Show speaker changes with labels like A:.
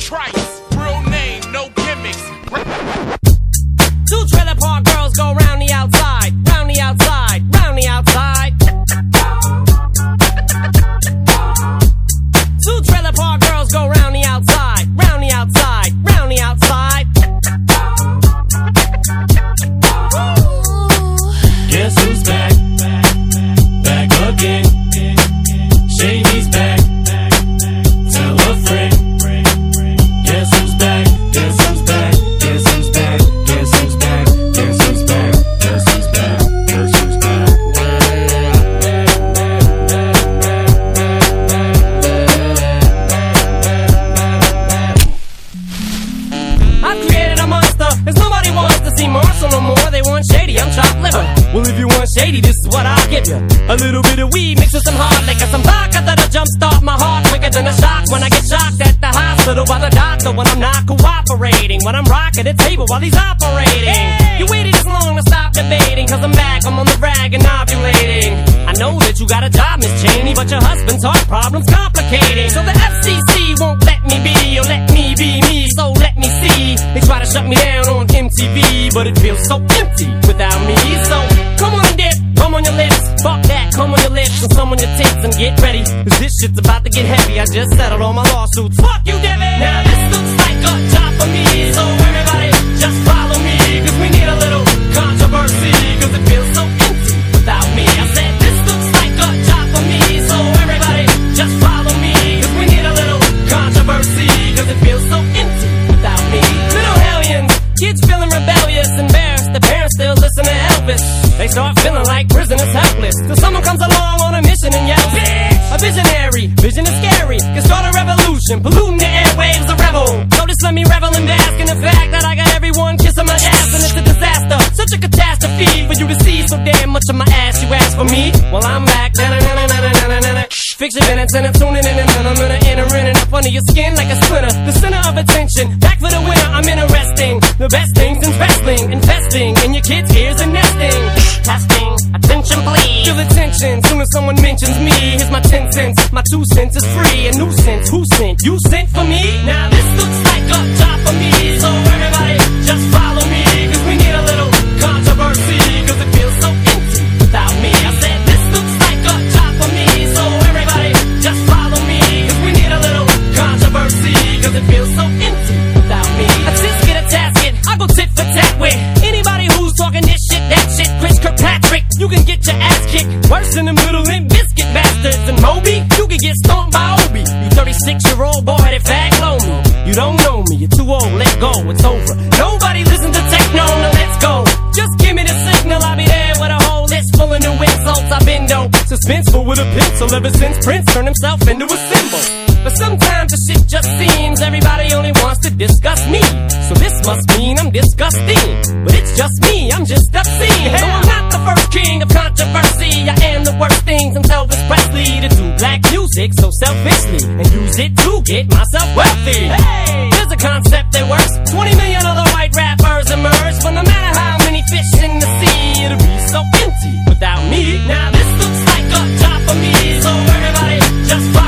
A: Trice, real name, no gimmicks.
B: Two trailer park girls go round the outside, round the outside, round the outside. Two trailer park girls go round the outside, round the outside, round the outside.
C: Guess who's back? Back again. Shady's back. Tell a friend. Guess who's back? Guess who's back? Guess who's back? Guess who's back? Guess who's back? Guess who's back? Guess who's back?
B: I've created a monster, as nobody wants to see Marshall no more. They want Shady, I'm chopped liver. Well, if you want Shady, this is what I'll give you. A little bit of weed mixed with some hard liquor, some vodka that'll jumpstart my heart quicker than a shock when I get shocked at the hospital by the doctor when I'm not cooperating, when I'm rocking the table while he's operating. Hey! You waited this long to stop debating, cause I'm back, I'm on the rag and ovulating. I know that you got a job, Miss Cheney, but your husband's heart problem's complicating. So the FCC won't let me be, or let me be me, so let me see. They try to shut me down on MTV, but it feels so empty without me. So come on and dip, come on your lips, fuck that, come on your lips and some on your tits and get ready, cause this shit's about to get heavy. I just settled all my lawsuits. Fuck you, Devin! Now this looks like a job for me, so everybody just follow me, cause we need a little controversy, cause it feels so empty without me. I said this looks like a job for me, so everybody just follow me, cause we need a little controversy, cause it feels so empty without me. Little hellions, kids feeling rebellious, embarrassed, the parents still listen to Elvis. They start feeling like prisoners helpless, till someone comes along on a mission and yells, bitch! A visionary, vision is scary, can start a revolution, polluting the airwaves, a rebel. So just let me revel and bask in the fact that I got everyone kissing my ass, and it's a disaster, such a catastrophe for you to see so damn much of my ass. You ask for me, well I'm back. Fix your minutes and I'm tuning in and I'm gonna enter in and up under your skin like a splinter. The center of attention, back for the winner, I'm interesting. The best things in wrestling, investing in your kids' ears and nesting. Testing, attention please. Feel attention, soon as someone mentions me. Here's my 10 cents, my 2 cents is free. A nuisance, who sent? You sent for me? Now this looks like a job for me, so everybody just follow me, cause we need a little controversy, cause it feels so empty without me. I said this looks like a job for me, so everybody just follow me, cause we need a little controversy, cause it feels so empty without me. I just get a tasket, I go tit for tat with anybody who's talking this shit, that shit. Chris Kirkpatrick, you can get your ass kicked worse than them little Limp Bizkit bastards. And Moby, you can get stomped by Obi. You 36-year-old boy that fag low me. You don't know me, you're too old, let go, it's over. Nobody listen to techno, no let's go. Just give me the signal, I'll be there with a whole list full of new insults. I've been dope, suspenseful with a pencil ever since Prince turned himself into a symbol. But sometimes the shit just seems everybody only wants to discuss me. So this must mean I'm disgusting. But it's just me, I'm just obscene. No, I'm not the first king of controversy. I am the worst thing since Elvis Presley to do black music so selfishly and use it to get myself wealthy. Hey, there's a concept that works. 20 million other white rappers emerge, but no matter how many fish in the sea, it'll be so empty without me. Now this looks like a job for me, so everybody just follow